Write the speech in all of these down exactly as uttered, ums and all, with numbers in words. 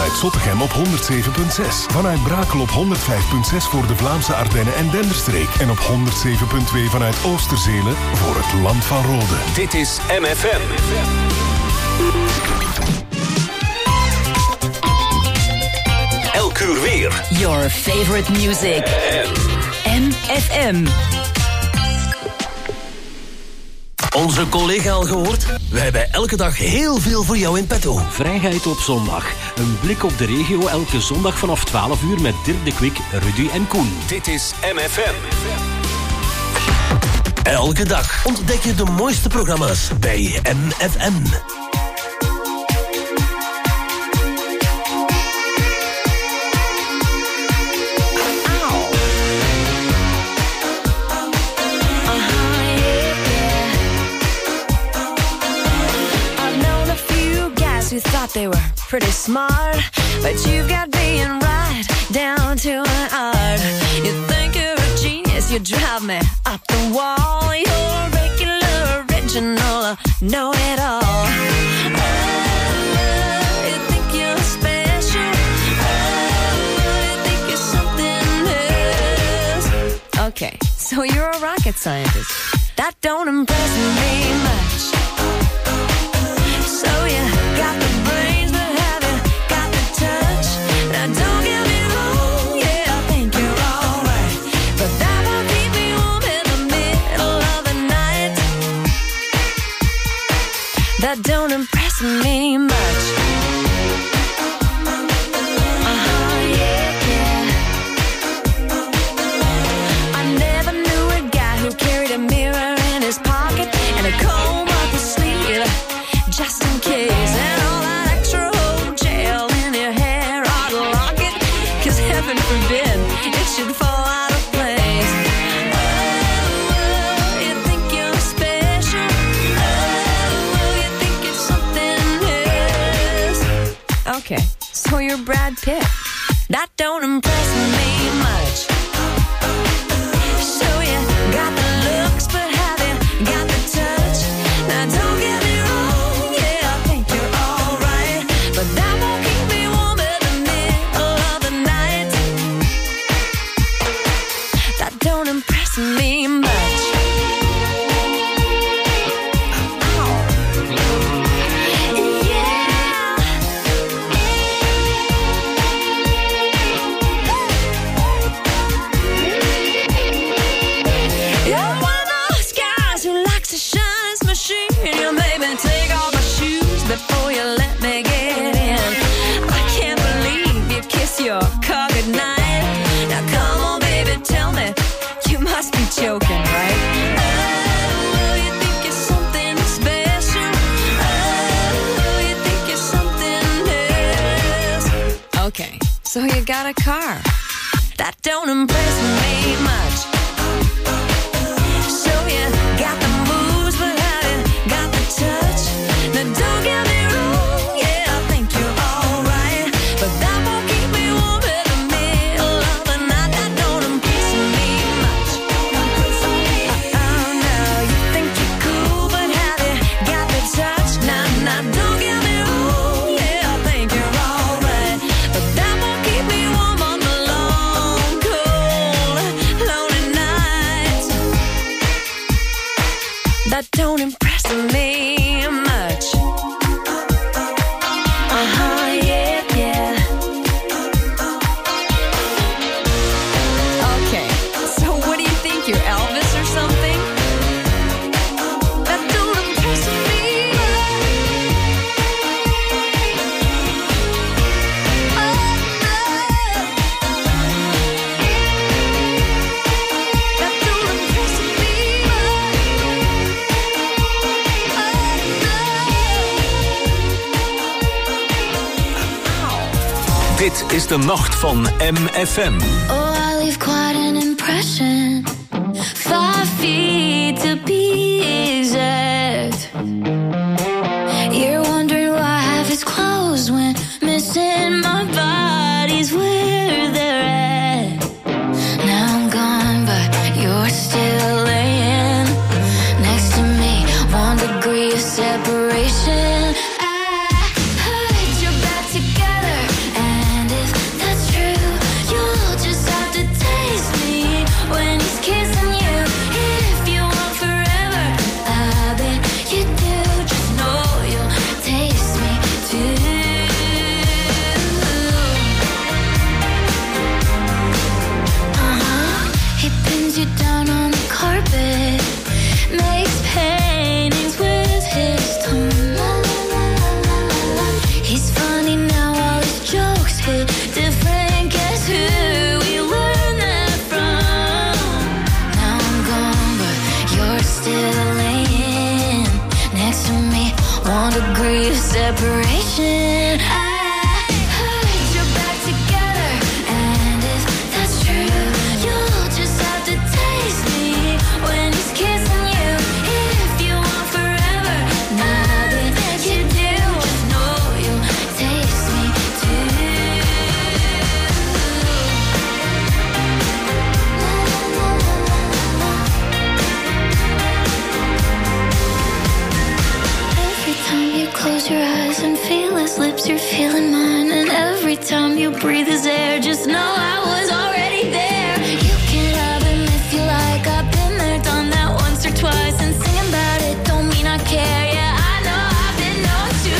Vanuit Zottegem op honderd zeven komma zes. Vanuit Brakel op honderd vijf komma zes voor de Vlaamse Ardennen en Denderstreek. En op honderd zeven komma twee vanuit Oosterzele voor het Land van Rode. Dit is M F M. Elk uur weer. Your favorite music. M F M. Onze collega al gehoord? Wij hebben elke dag heel veel voor jou in petto. Vrijheid op zondag. Een blik op de regio elke zondag vanaf twaalf uur met Dirk de Kwik, Rudy en Koen. Dit is M F M. Elke dag ontdek je de mooiste programma's bij M F M. Who thought they were pretty smart, but you've got being right down to an art. You think you're a genius, you drive me up the wall. You're a regular, original, know-it-all. Oh, you think you're special. Oh, you think you're something else. Okay, so you're a rocket scientist. That don't impress me much. So you got the brains, but have you got the touch? Now don't get me wrong, yeah, I think you're alright, but that won't keep me warm in the middle of the night. That don't impress me much. Uh-huh, yeah, yeah. I never knew a guy who carried a mirror in his pocket and a comb up his sleeve, just in case, and all that extra old gel in your hair ought to lock it, cause heaven forbid it should fall out of place. Oh, you think you're special. Oh, you think you're something else. Okay, so you're Brad Pitt. That don't impress me much. So you got the looks, but have you got the touch? Now don't get me wrong, yeah, I think you're alright, but that won't keep me warm in the middle of the night. That don't impress me much. You're one of those guys who likes to shine his machine. You made me take off my shoes before you let me get in. I can't believe you kiss your car goodnight. Now come on, baby, tell me, you must be joking, right? Oh, you think you're something special. Oh, you think you're something else. Okay, so you got a car. That don't impress me much. So you got the moves, but have you got the touch? Now don't get me wrong, yeah, I think you're alright, but that won't keep me warm in the middle of the night. That don't impress me much. Oh no, you think you're cool, but have you got the touch? Now, now don't get me wrong, yeah, I think you're alright, but that won't keep me warm on the long, cold, lonely nights. That don't impress me much. Uh-huh, yeah, yeah. Okay, so what do you think, you're Elvis or something? That don't impress me much. Oh, no. That don't impress me much. Dit is de nacht van M F M. Oh, I leave quite an impression. Five feet to be exact. You're wondering why half is closed when missing my body's where they're at. Now I'm gone, but you're still laying next to me. One degree of separation. I put your back together and story of separation. I heard you're back together, and if that's true, you'll just have to taste me when he's kissing you. If you want forever, nothing that you do, just know you'll taste me too. Every time you close your eyes and feel his lips, you're feeling mine. And every time you breathe his air, just know I was already there. You can love him if you like. I've been there, done that once or twice. And singing about it don't mean I care. Yeah, I know I've been known to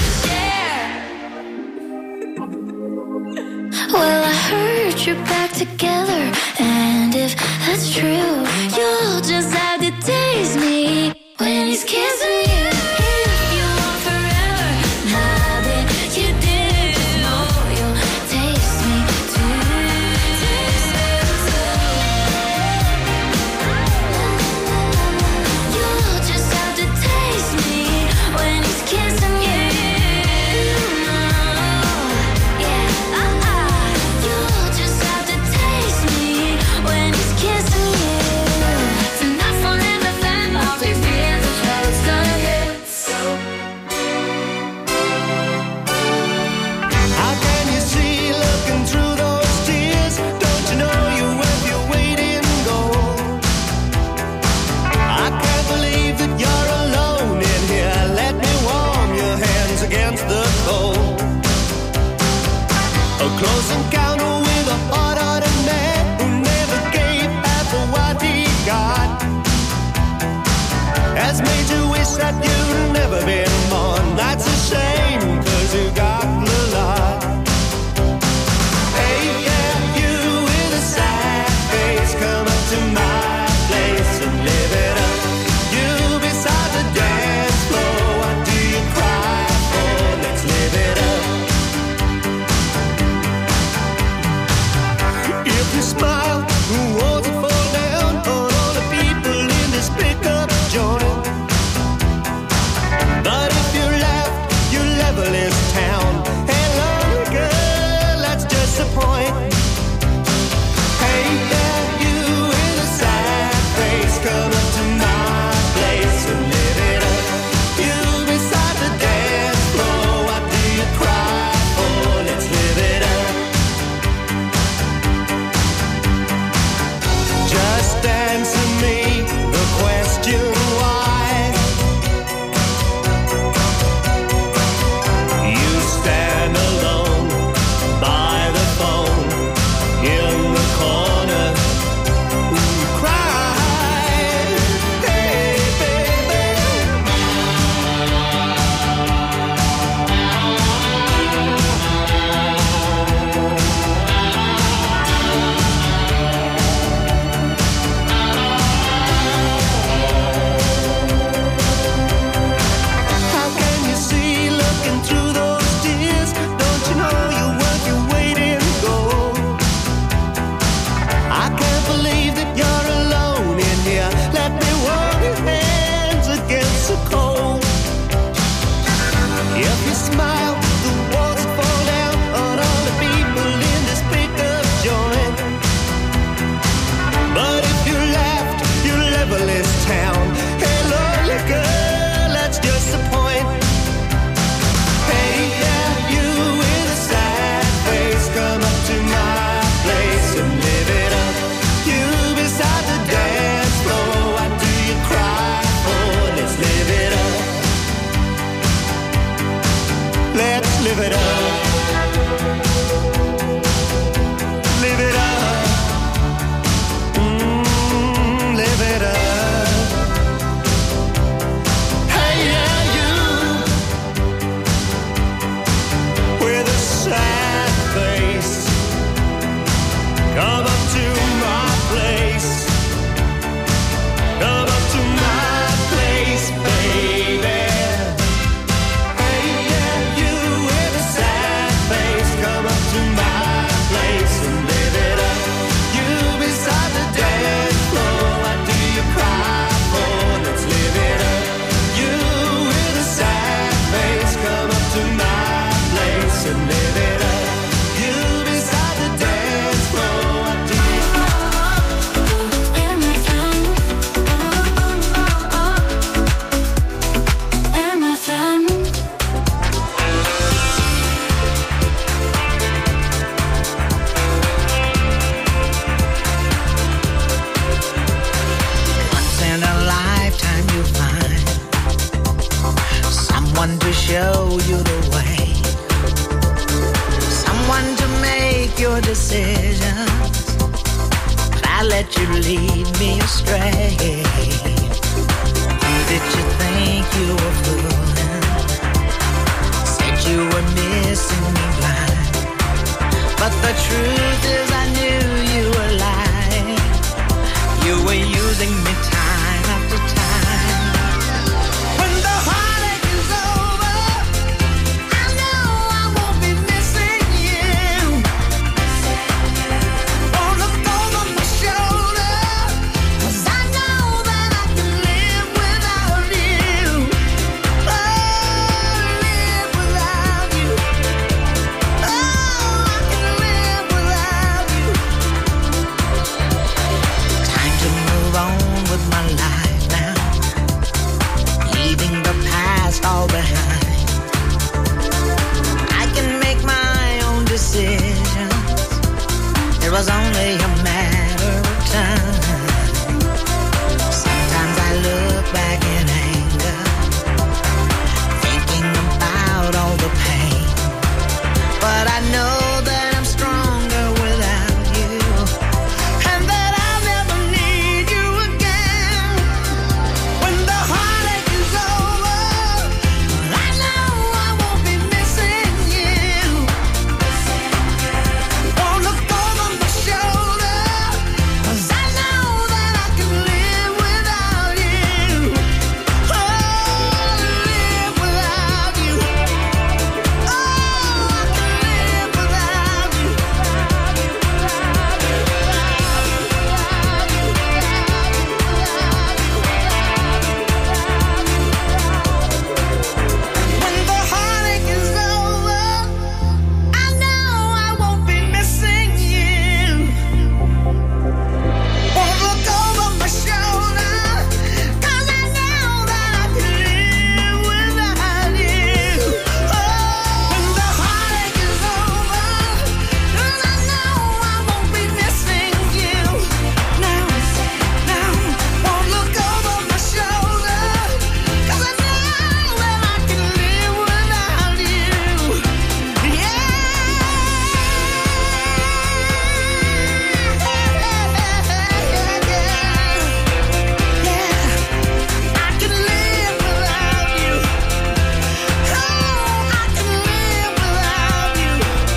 share. Well, I heard you're back together, and if that's true, you'll just have to taste me when he's kissing you. If you want forever, nothing you do, just know you'll taste me too. Taste me too. You'll just have to taste me when he's kissing you. Yeah, uh-uh. You'll just have to taste me when he's kissing you. Tonight's on M F M, I'll be feeling the troubles gonna hit. How can you see looking through those tears? Don't you know you're worth your weight in gold? I can't believe that you're alone in here. Let me warm your hands against the cold. A close encounter with a hard-hearted man who never gave half of what he got has made you wish that you'd never been born. That's a shame, 'cause you got the lot. Hey, yeah, you with a sad face, come up to my place and live it up. You beside the dance floor, what do you cry for? Let's live it up. If you smile, who wants to fall down on all the people in this pickup joint? But if you laugh, you level this town. Hey, lonely girl, that's just the point. Hey, yeah, you with a sad face, come up to my place and live it up. You beside the dance floor, what do you cry for? Let's live it up. Just answer me the question why. You stand alone by the phone in the corner. Cry, hey baby. How can you see looking through those tears? Don't you know you're worth your weight in gold? I can't believe that you're alone in here. Let me warm your hands against the cold. If you smile, the walls fall down on all the people in this pickup joint. But if you laughed, you level this town. Hey, lonely girl, that's just the point. Hey, yeah, you with a sad face, come up to my place and live it up. You beside the dance floor, what do you cry for? Let's live it up. Let's live it up. Live it up. Mm, live it up. Hey, yeah, you with a sad face, come up to my place. Come up to my place, baby. Hey, yeah, you with a sad show you the way. Someone to make your decisions, but I let you lead me astray. Who did you think you were fooling? Said you were missing me blind, but the truth is I knew you were lying. You were using me time after time. When the heartache is over, I know I won't be missing you. Won't look over my shoulder, 'cause I know that I can live without you. Oh, live without you. Oh, I can live without you. Time to move on with my life now, leaving the past all behind. I can make my own decisions. It was only a matter of time. Sometimes I look back in anger, thinking about all the pain. But I know that I'm stronger without you, and that I'll never need you again. When the heartache is over, I know I won't be missing you. Won't look over my shoulder, 'cause I know that I can live without you. Oh, live without you. Oh, I can live without you. When the heartache is over, I know I won't be missing you. Won't look over my shoulder, 'cause I know that I can live without you. Oh, when the heartache is over, 'cause I know I won't be missing you. Now, now, won't look over my shoulder, 'cause I know that I can live without you. Yeah. I can live without you. Oh, I can live without you.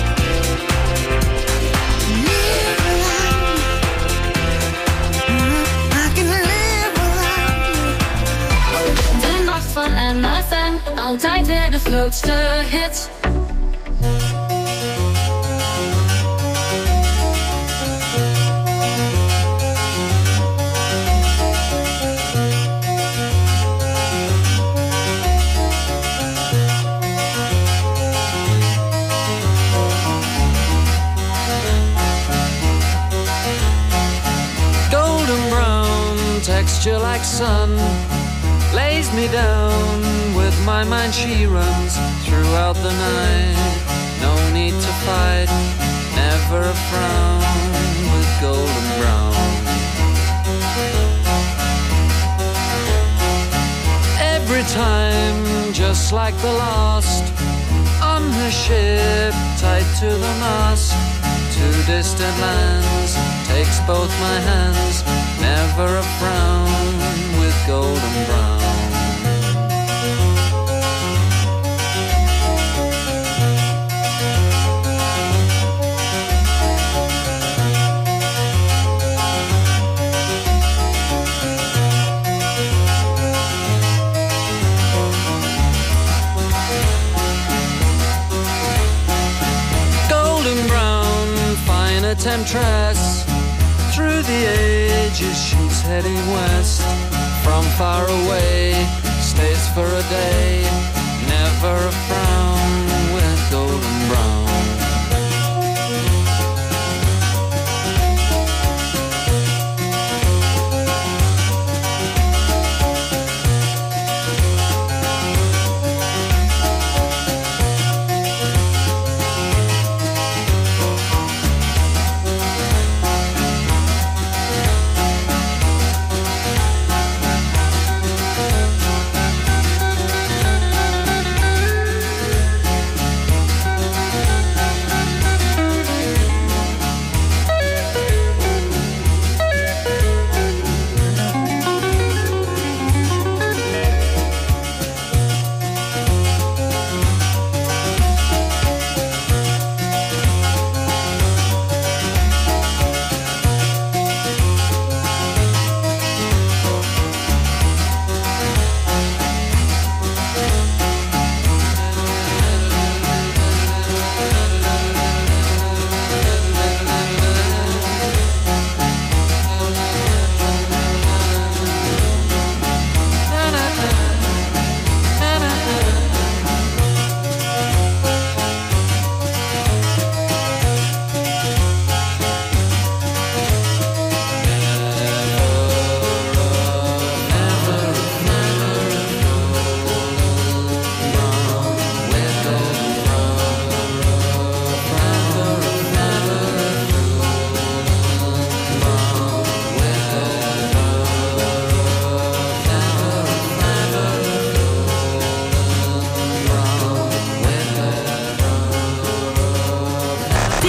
Live without you. Mm, I can live without you. De nacht van M F M, altijd weer de grootste hits. Golden brown texture like sun lays me down. With my mind she runs throughout the night. No need to fight, never a frown with golden brown. Every time, just like the last, on her ship, tied to the mast, to distant lands, takes both my hands, never a frown with golden brown. Golden brown, fine a temptress. Through the ages she's heading west. From far away, stays for a day. Never a frown with golden brown.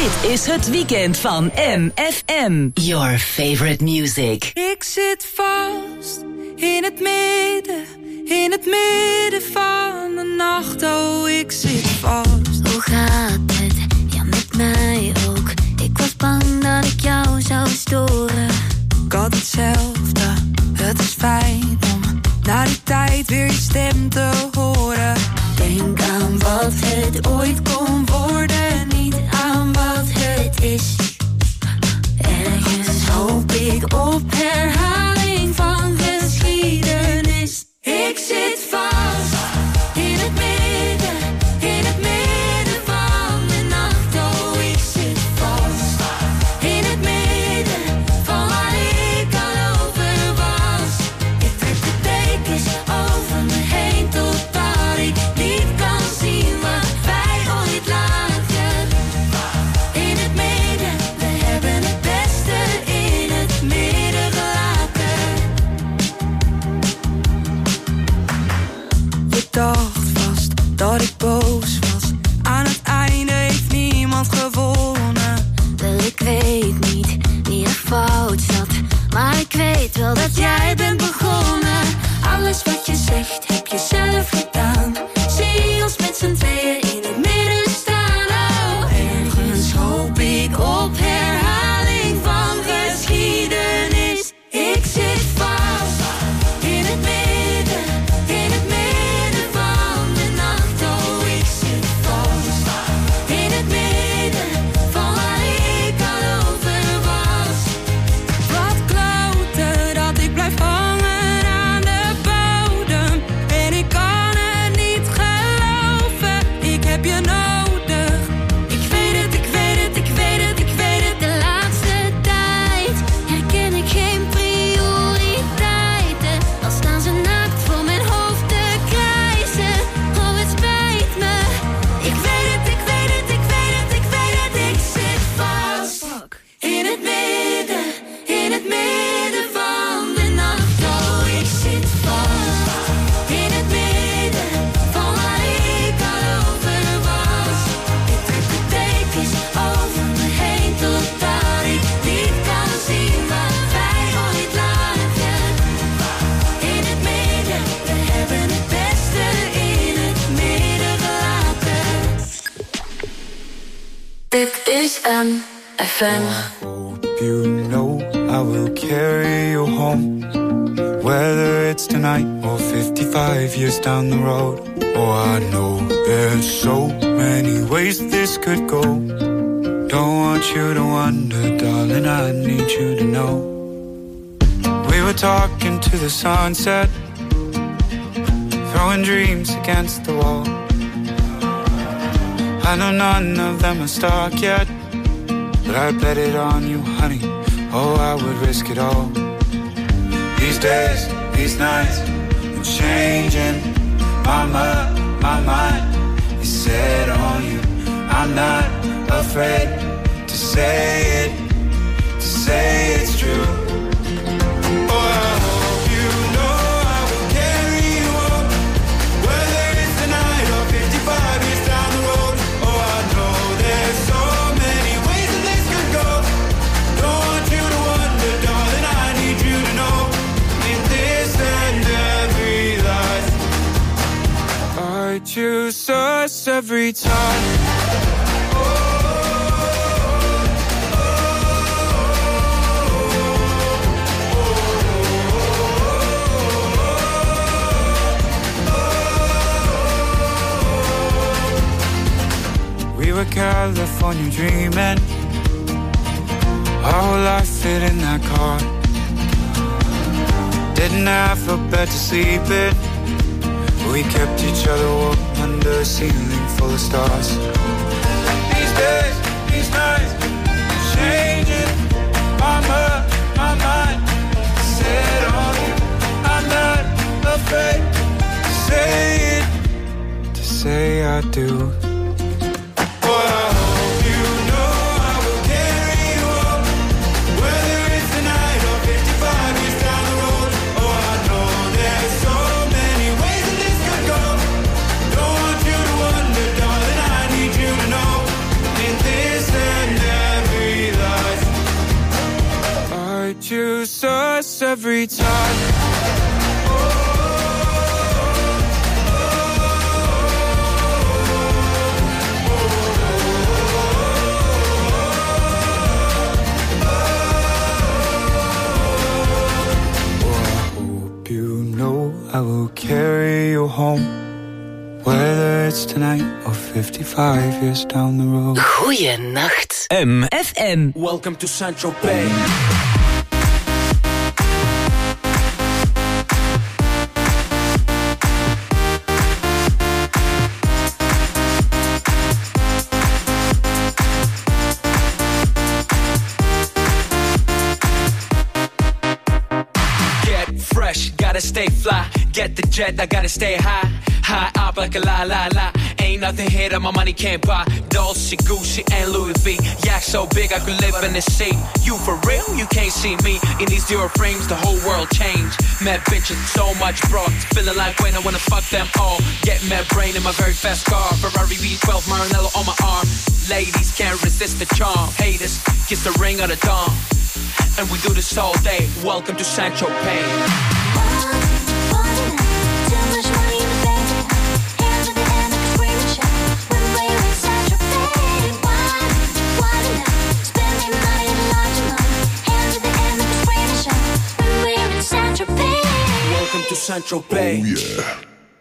Dit is het weekend van M F M. Your favorite music. Ik zit vast in het midden, in het midden van de nacht. Oh, ik zit vast. Hoe gaat het? Ja, met mij ook. Ik was bang dat ik jou zou storen. Ik had hetzelfde, het is fijn om na die tijd weer je stem te horen. Denk aan wat het ooit kon worden, niet aan wat het is. Ergens hoop ik op herhaling van geschiedenis. Ik zit vast in het midden, in het midden van de nacht. Oh, ik zit vast in het midden van waar ik al over was. Ik trek de dekens over me heen totdat ik niet kan zien wat wij ooit lagen. In het midden, we hebben het beste in het midden gelaten. Je dacht vast dat ik boos was. Aan het einde heeft niemand gewonnen. Wel, ik weet niet wie er fout zat, maar ik weet wel dat jij bent begonnen. Alles wat je zegt heb je zelf gedaan. Zie ons met z'n tweeën in het midden staan. Oh, ergens hoop ik op herhaling van geschiedenis. Ik zit vast in het midden, in het midden van de nacht. Oh, ik zit vast in het midden van waar ik al over was. Wat kloten dat ik blijf hangen aan de bodem. En ik kan het niet geloven, ik heb je nodig. Ik weet het, ik weet het, ik weet het, ik weet het. De laatste tijd herken ik geen prioriteiten. Al staan ze naakt voor mijn hoofd te krijsen. Oh, het spijt me. Ik weet het, ik weet het, ik weet het, ik weet het. Ik zit vast in het midden, in het midden van de nacht. Oh, ik zit vast in het midden van waar ik al over was. Ik trek de dekens over me heen totdat ik niet kan zien wat wij ooit lagen. In het midden, we hebben het beste in het midden gelaten. Dit is M F M. Hope you know I will carry you home, whether it's tonight or fifty-five years down the road. Oh, I know there's so many ways this could go. Don't want you to wonder, darling, I need you to know. We were talking to the sunset, throwing dreams against the wall. I know none of them are stuck yet, but I bet it on you, honey. Oh, I would risk it all. These days, these nights, I'm changing. My mind, my mind is set on you. I'm not afraid to say it, to say it's true. Oh, I hope you know I will carry you home, whether it's tonight or fifty-five years down the road. Oh, I know there's so many ways that this could go. Don't want you to wonder, darling, I need you to know. In this and every life, I choose us every time. We were California dreaming, our whole life fit in that car. Didn't have a bed to sleep in, we kept each other warm under a ceiling full of stars. These days, these nights, changing. My mind, my mind, set on you. I'm not afraid to say it, to say I do. And hurts every time. I will carry you home, whether it's tonight or fifty-five years down the road. Goeienacht. M F M. Welcome to Central Bay. Gotta stay fly, get the jet, I gotta stay high. High up like a la la la. Ain't nothing here that my money can't buy. Dolce, Gucci, and Louis V. Yak so big I could live in the sea. You for real? You can't see me. In these zero frames, the whole world changed. Mad bitches, so much broad. Feeling like when I wanna fuck them all. Get mad brain in my very fast car. Ferrari V twelve, Maranello on my arm. Ladies can't resist the charm. Haters, kiss the ring of the dawn. And we do this all day. Welcome to Sancho Pay. To Central Bay. Oh, yeah.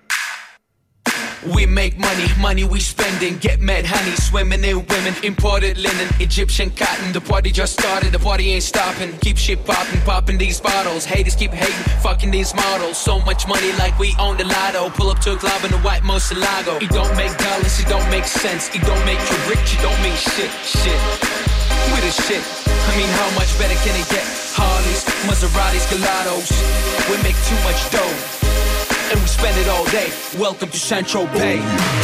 We make money, money we spending. Get mad honey, swimming in women. Imported linen, Egyptian cotton. The party just started, the party ain't stopping. Keep shit popping, popping these bottles. Haters keep hating, fucking these models. So much money like we own the lotto. Pull up to a club in a white Moselago. It don't make dollars, it don't make sense. It don't make you rich, it don't mean shit, shit. We the shit, I mean how much better can it get? Harleys, Maseratis, Gelatos. We make too much dough, and we spend it all day. Welcome to Central Bay.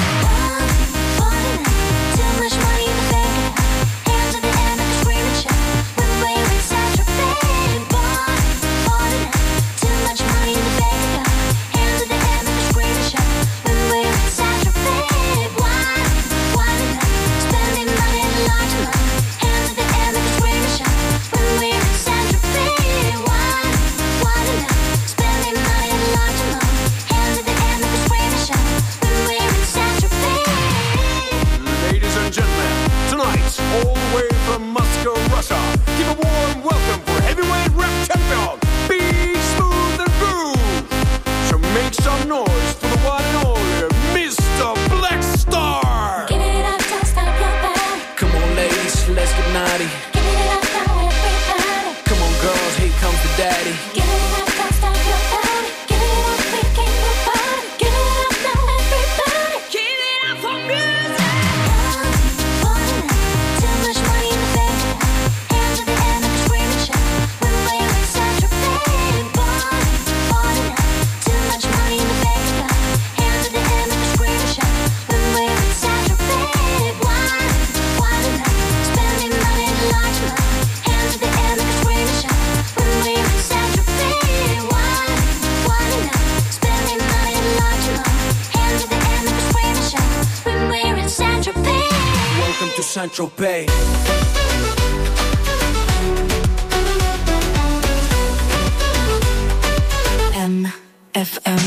Central Bay. M F M.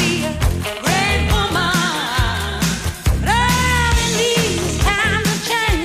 Change.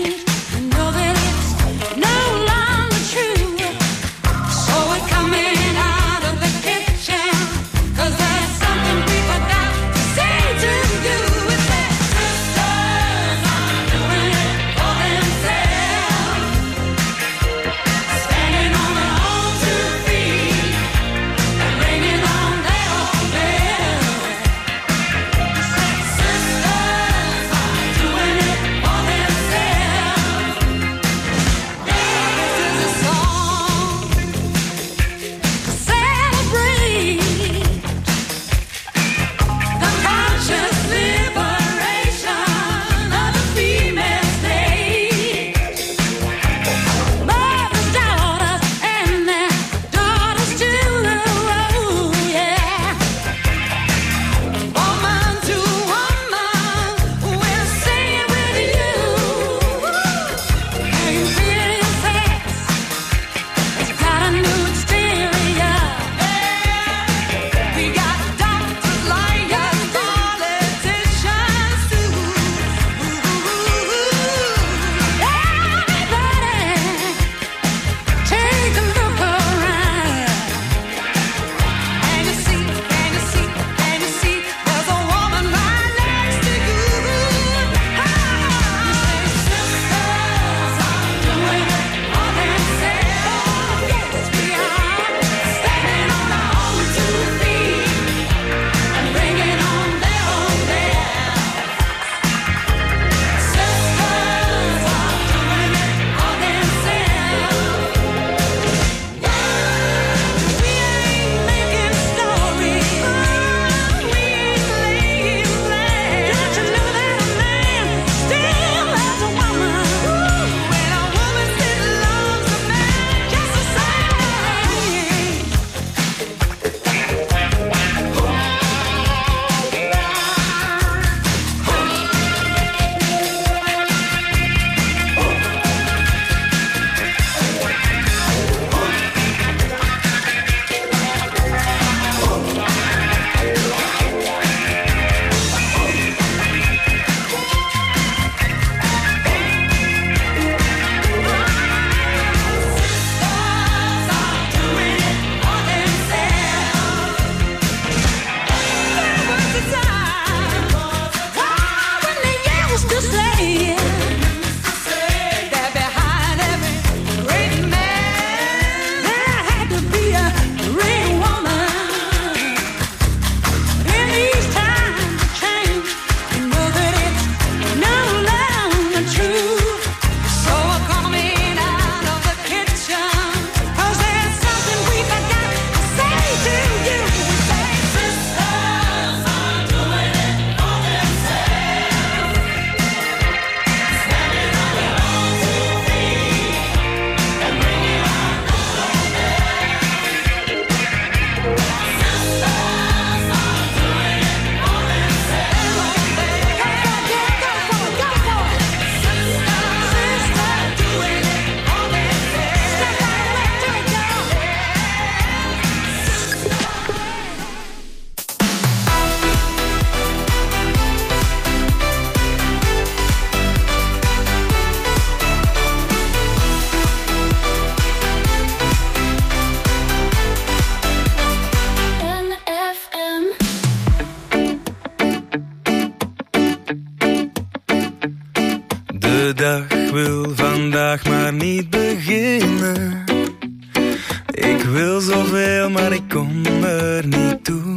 wil zoveel, maar ik kom er niet toe.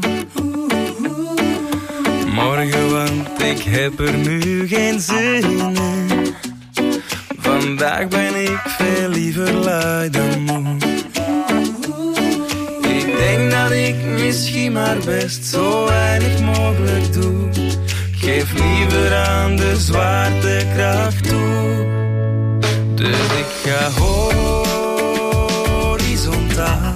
Morgen, want ik heb er nu geen zin in. Vandaag ben ik veel liever lui dan moe. Ik denk dat ik misschien maar best zo weinig mogelijk doe. Geef liever aan de zwaartekracht toe. Dus ik ga horizontaal.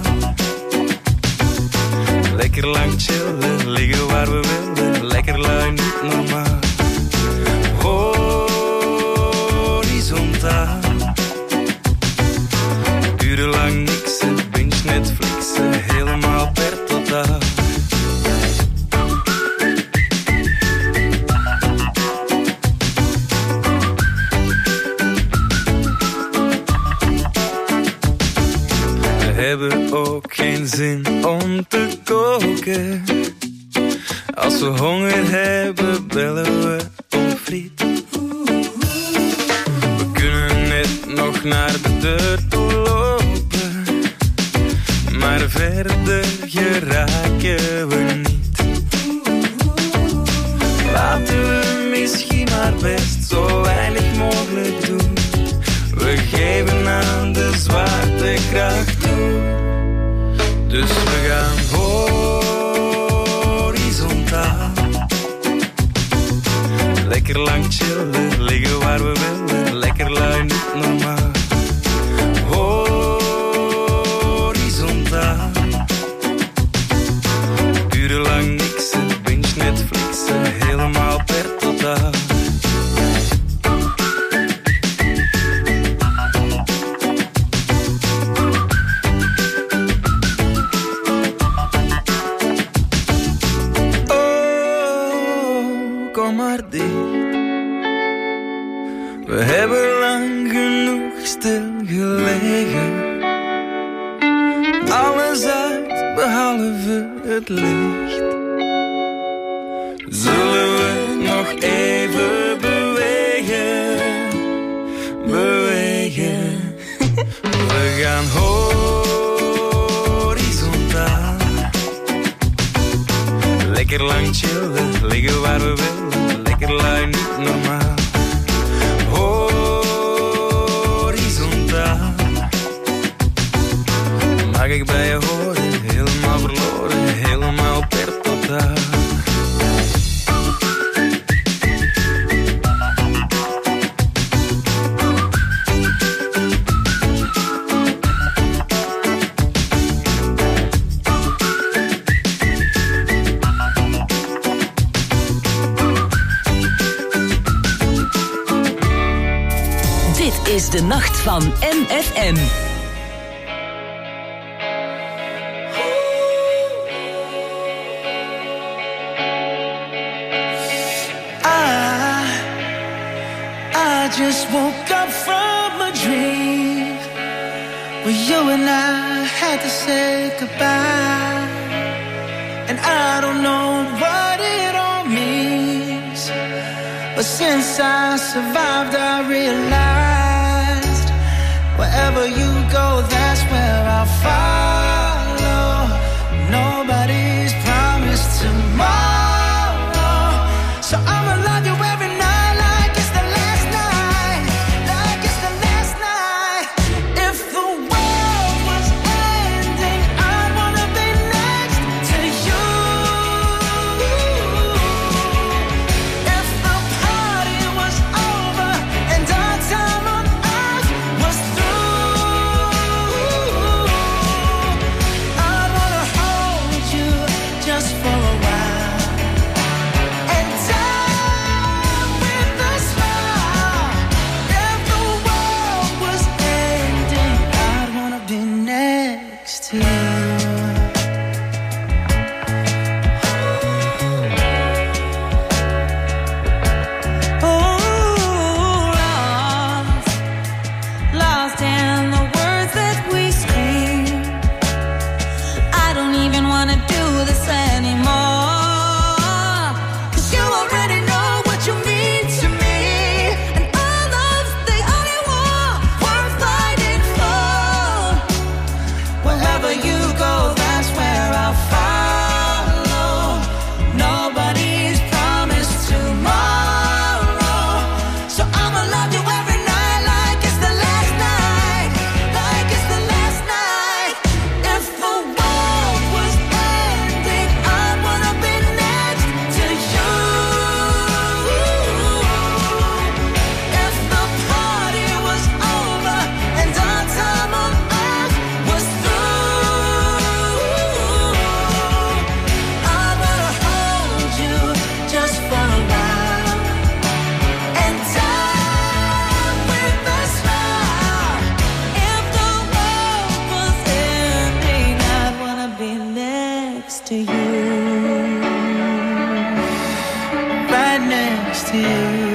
Lekker lang chillen, liggen waar we willen. Lekker lui, niet normaal. Horizontaal. Urenlang niksen, binge Netflixen, helemaal per totaal. We hebben ook geen zin om te koken. Als we honger hebben, bellen we om friet. We kunnen net nog naar de deur toe lopen, maar verder geraken we niet. Laten we misschien maar best zo weinig mogelijk doen. We geven aan de zwaartekracht toe. Dus we gaan horizontaal. Lekker lang chillen, liggen waar we willen. Lekker lui, niet normaal. Horizontaal. Urenlang niksen, binge Netflixen, helemaal per totaal. We hebben lang genoeg stilgelegen. Alles uit, behalve het licht. Zullen we nog even bewegen? Bewegen. We gaan horizontaal. Lekker lang chillen, liggen waar we willen. Lekker lui, niet normaal. Horizontaal. Mag ik bij je horen, helemaal verloren, helemaal per totaal. Is de nacht van M F M. I, I just woke up from a dream where you and I had to say goodbye. And I don't know what it all means, but since I survived I realized wherever you go, that's where I'll follow. Nobody's promised tomorrow, so I'ma love you every night like it's the last night, like it's the last night. If the world was ending, I'd wanna be next to you. If the party was over and our time on earth was through, I'd wanna hold you just for a while and die with a smile. If the world was ending, I'd wanna be next to you. Lost in the words that we scream. I don't even wanna do this anymore, 'cause you already know what you mean to me, and all love's the only war worth fighting for. Wherever you to you, right next to you.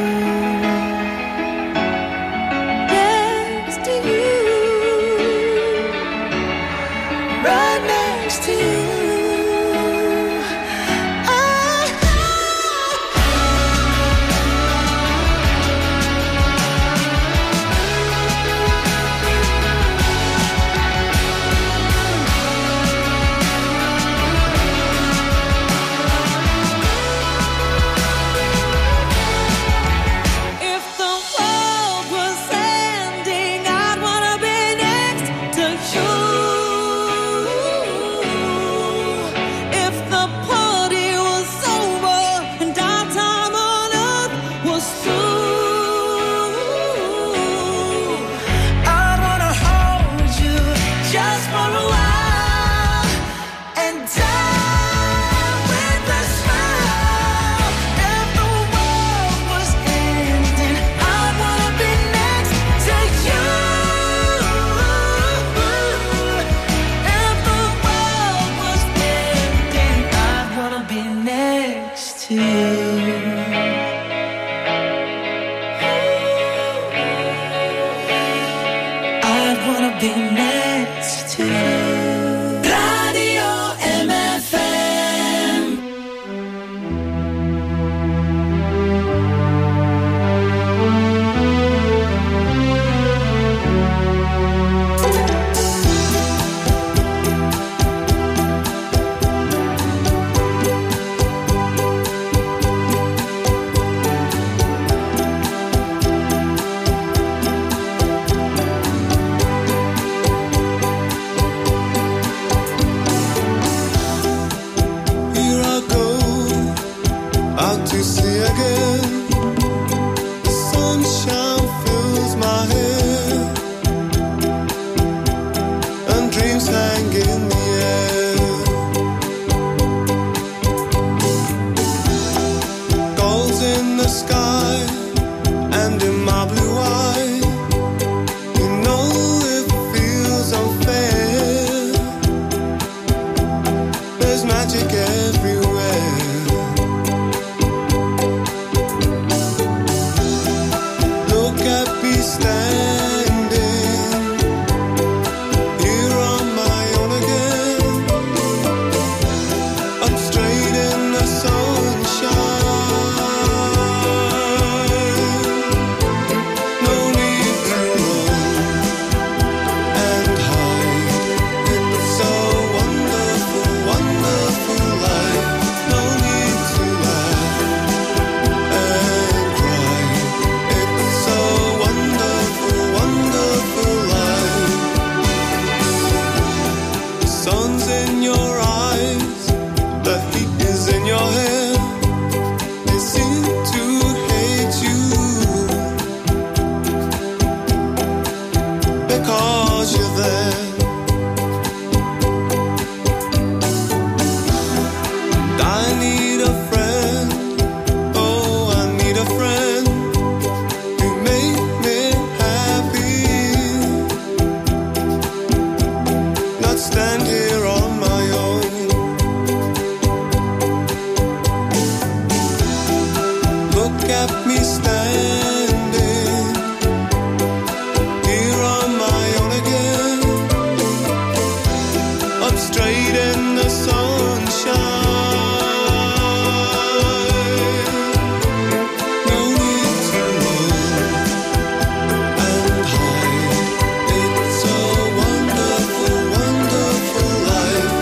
It's a wonderful, wonderful life.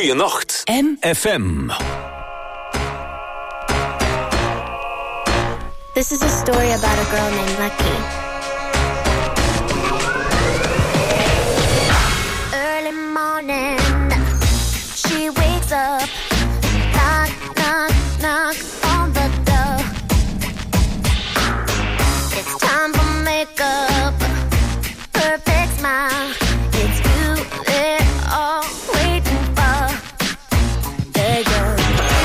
Goeienacht M F M. This is a story about a girl named Lucky. Early morning, she wakes up, knock, knock, knock on the door. It's time for makeup, perfect smile. It's you they're all waiting for. There goes.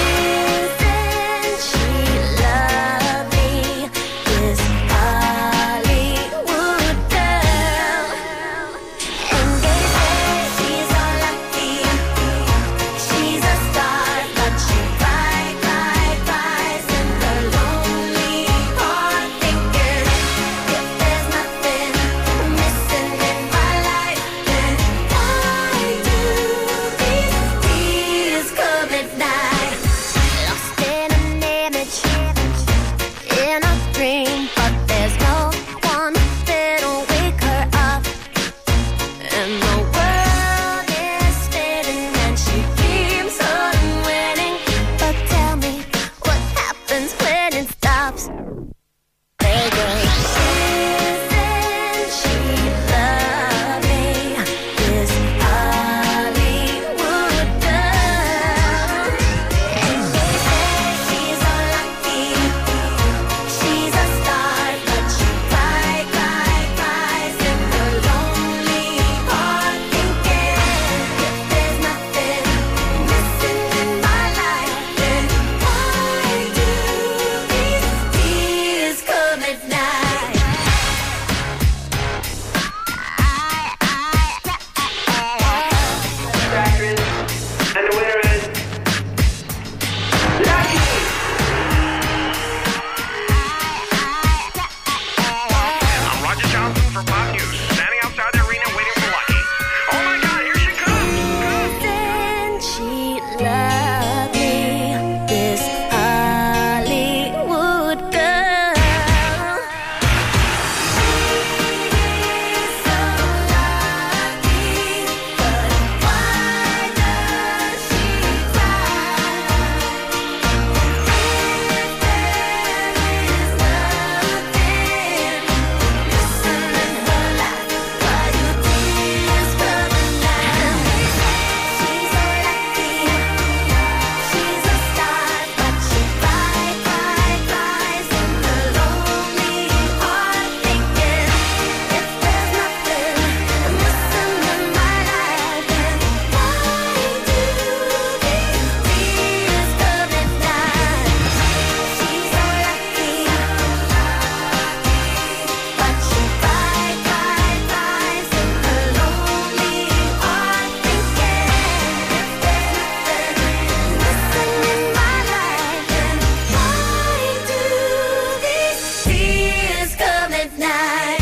Isn't she lovely? This Hollywood girl. And they say she's all lucky. She's a star, but she cry, cry, cries in the lonely heart, thinking if there's nothing missing in my life, then why do these tears come at night? Lost in an image, in a dream, but there's no one that'll wake her up. And the world is spinning and she keeps on winning. But tell me, what happens when it stops? There goes. Isn't she lovely? This Hollywood girl. And they say she's all lucky. She's a star, but she cry, cry, cries in the lonely heart, thinking if there's nothing missing in my life, then why do these tears come at night? And the winner is Lucky. I'm Roger Johnson for Pop News, standing outside the arena waiting for Lucky. Oh my God, here she comes! Isn't she lovely? This Hollywood girl. She's so lucky, but why does she cry? If there is nothing missing in her life, why do tears come at night? She's so lucky, she's a star, but she cry, cry, cries in the lonely heart, thinking if there's nothing missing in my life, then why do these tears come at night? She's so lucky, but she cry, cry, cries in the lonely heart, thinking if there's nothing missing in my life, then why do these tears come at night?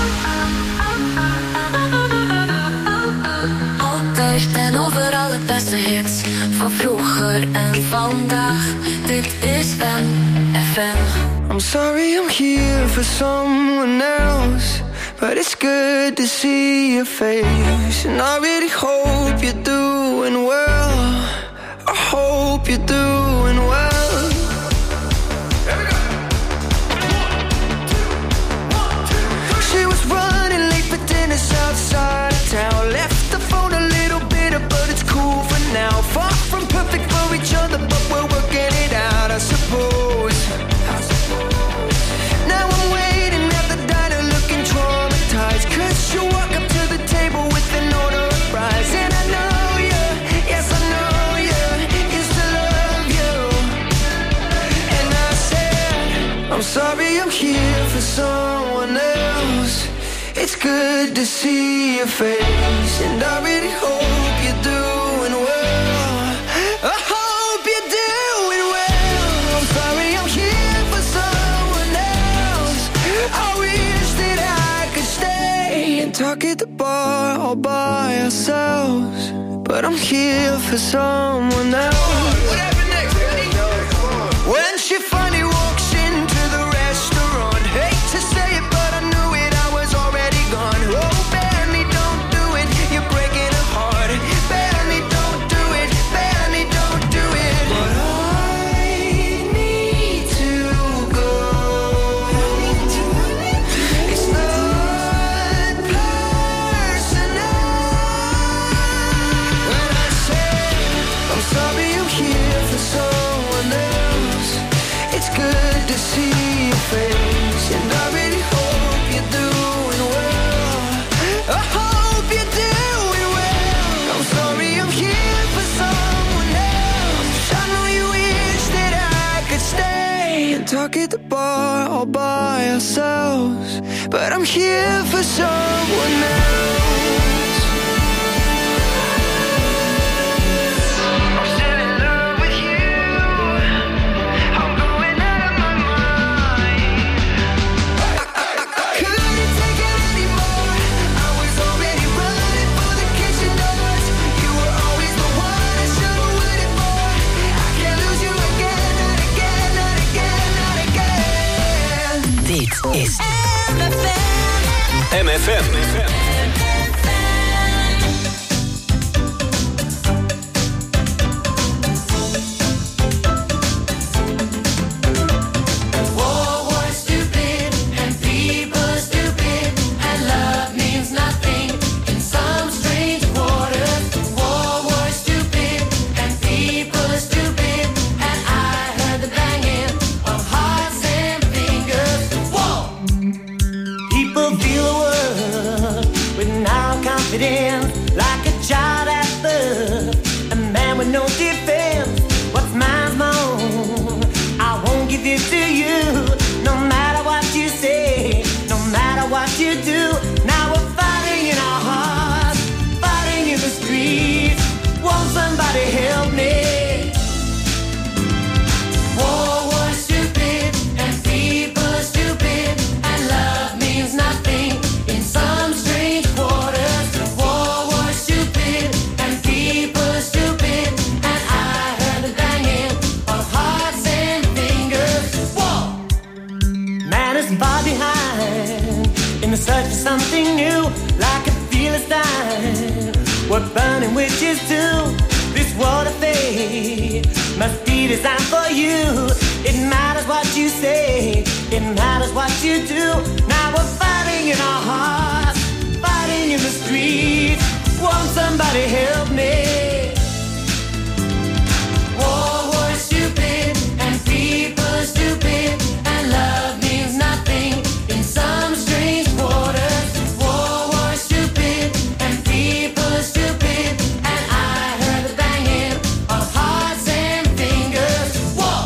Altijd en overal het beste hits van vroeger en vandaag. Dit is M F M. I'm sorry I'm here for someone else, but it's good to see your face. And I really hope you're doing well. I hope you're doing well. She was running late for dinner outside of town. Left the phone a little bitter, but it's cool for now. Far from perfect for each other, but we're working it out, I suppose. Now I'm waiting at the diner looking traumatized, 'cause you walk up to the table with an order of fries. And I know you, yes I know you, used to love you. And I said, I'm sorry I'm here for someone else. It's good to see your face, and I really hope you're doing well. I hope you're doing well. I'm sorry I'm here for someone else. I wish that I could stay and talk at the bar all by ourselves, but I'm here for someone else. What happened next, Eddie? When she finally walks into the restaurant, hate to say it, but I knew it, I was already gone. Oh, Benny, don't do it, you're breaking her heart. Benny, don't do it, stuck at the bar all by ourselves, but I'm here for someone else. I'm still in love with you. I'm going out of my mind. I, I, I couldn't take it anymore. I was already running for the kitchen doors. You were always the one I should have waited for. I can't lose you again, not again, not again, not again. Dit is M F M. War was stupid and people are stupid and love means nothing in some strange quarters. War was stupid and people are stupid and I heard the banging of hearts and fingers. War. People feel the world with narrow confidence, like a child at birth, a man with no defense. What's mine's my own. I won't give it to you, no matter what you say, no matter what you do. Now we're fighting in our hearts, fighting in the streets. Won't somebody help me? War was stupid and people are stupid and love means nothing in some strange quarters. War was stupid and people are stupid and I heard the banging of hearts and fingers. War. Man is far behind in the search for something new, like a Philistine. We're burning witches too. This world of fate must be designed for you. It matters what you say, it matters what you do. Now we're fighting in our hearts, fighting in the streets. Won't somebody help me? War was stupid and people are stupid and love means nothing in some strange quarters. War was stupid and people are stupid and I heard the banging of hearts and fingers. War.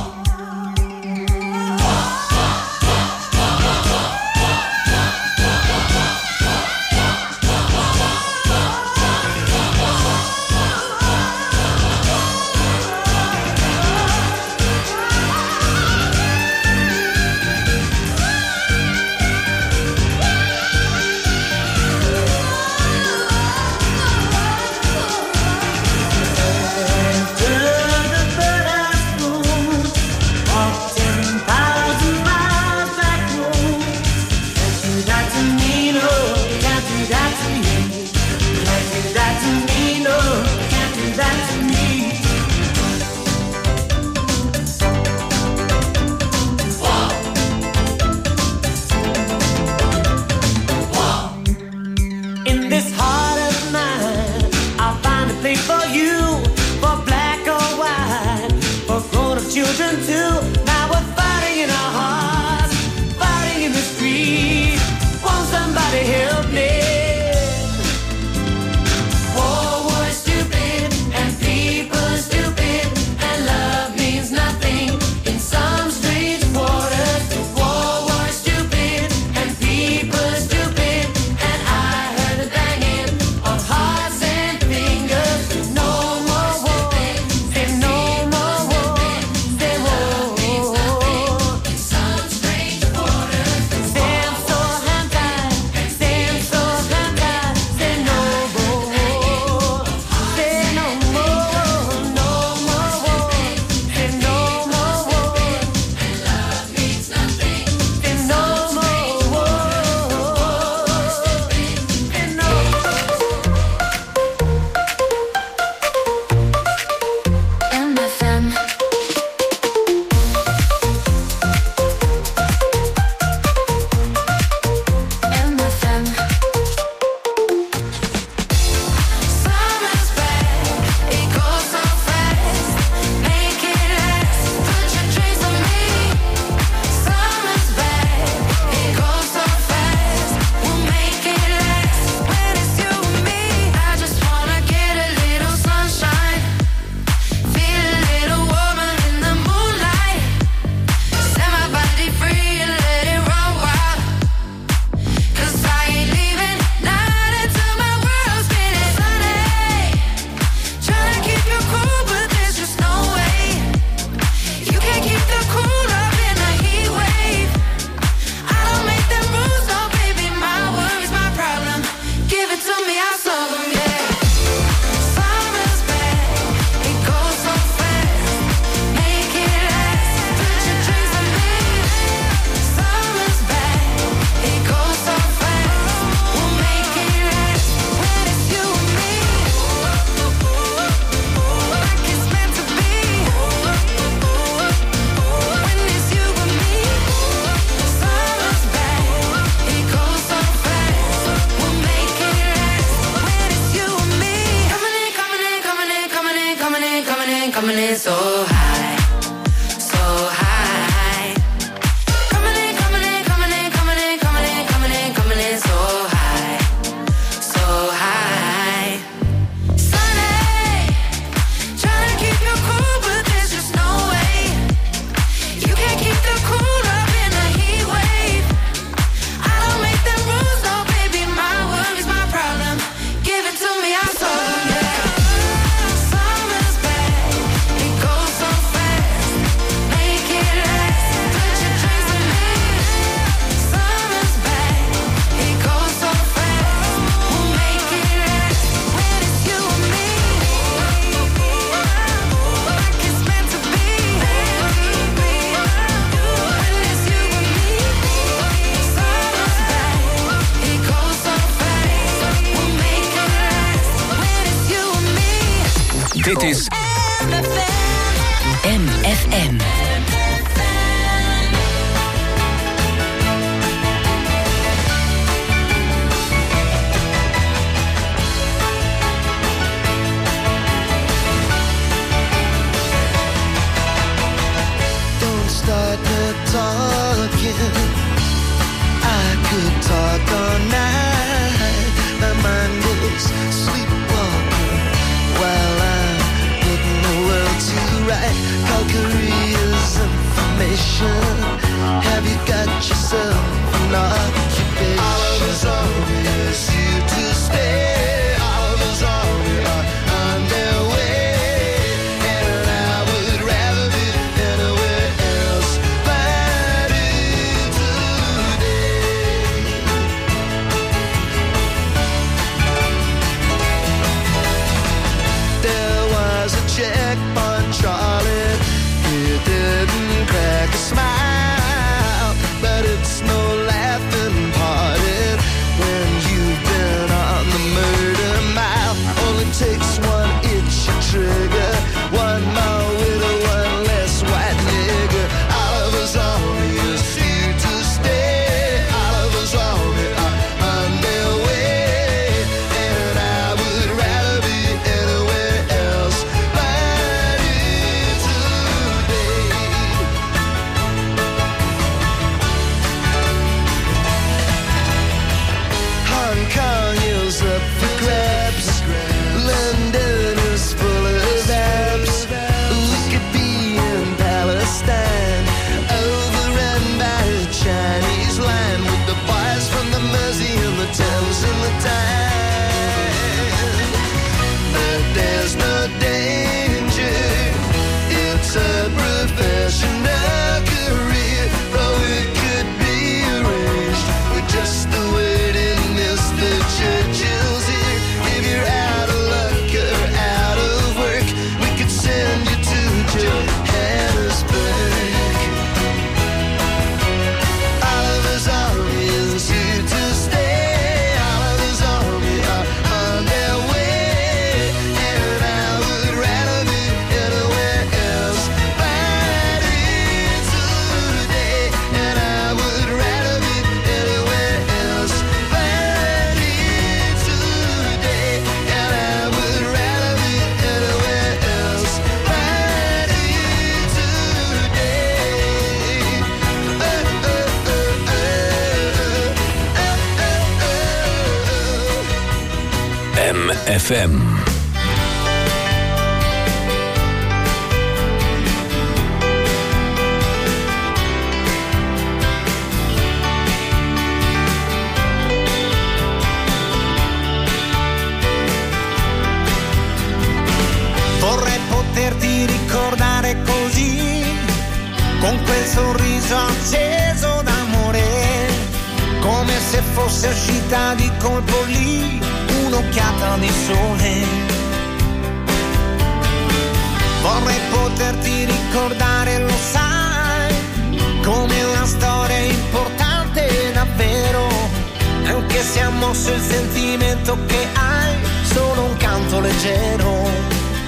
coming in so high, so high. Coming in, coming in, coming in, coming in, coming in, coming in, coming in so high, so high. Sunny, trying to keep you cool, but there's just no way. You can't keep the cool up in the heat wave. I don't make them rules, no baby, my worries, my problem. Give it to me, I'll solve them, yeah. Summer's back, it goes so fast. Make it last, put your drinks with me. Summer's back, it goes so fast. We'll make it last when it's you and me. Like it's meant to be. When it's you and me. Summer's back, it goes so fast. We'll make it last when it's you and me. Dit is M F M. Don't start the talking. I could talk all night. My mind is sleepwalking while I'm putting the world to right. Call careers information. Have you got yourself an occupation? All of us always you to stay. All of us always are on their way. And I would rather be anywhere else but in today. There was a checkpoint, Charlie. He didn't crack a smile, but it's no laughing party when you've been on the murder mile. Only takes one itch to trigger, one more with a one less white nigger. All of us always here to stay. All of us only are on their way, and I would rather be anywhere else but in today. Hong Kong is up for grabs. London is full of abs. We could be in Palestine, overrun by a Chinese line, with the boys from the Mersey and the Thames and the Tyne. But there's no danger. It's a professional career. Oh, it could be arranged with just the waiting Mister Churchill's here. If you're out of luck or out of work, we could send you to Johannesburg. All of us always here to stay. All of us always are on their way, and I would rather be anywhere else but in today. And I would rather be anywhere else but in today. And I would rather be anywhere else but in today. M F M. Vorrei poterti ricordare così, con quel sorriso acceso d'amore, come se fosse uscita di colpo lì un'occhiata di sole. Vorrei poterti ricordare, lo sai, come una storia importante davvero, anche se ha mosso il sentimento che hai, solo un canto leggero.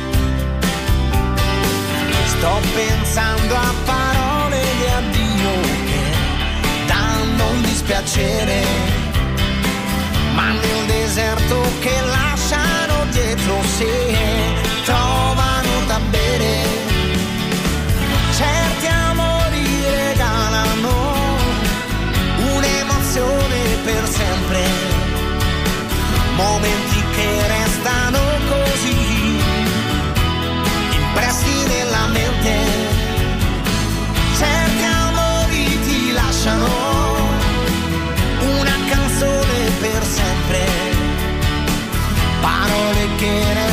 Sto pensando a parole di addio che danno un dispiacere, ma nel deserto che lascia